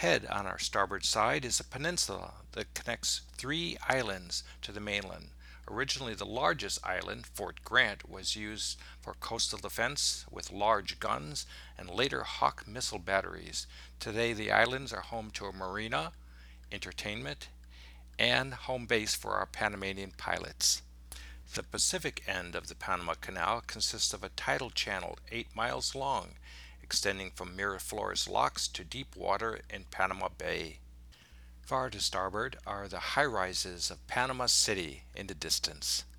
ahead on our starboard side is a peninsula that connects three islands to the mainland. Originally, the largest island, Fort Grant, was used for coastal defense with large guns and later Hawk missile batteries. Today, the islands are home to a marina, entertainment, and home base for our Panamanian pilots. The Pacific end of the Panama Canal consists of a tidal channel 8 miles long, extending from Miraflores locks to deep water in Panama Bay. Far to starboard are the high rises of Panama City in the distance.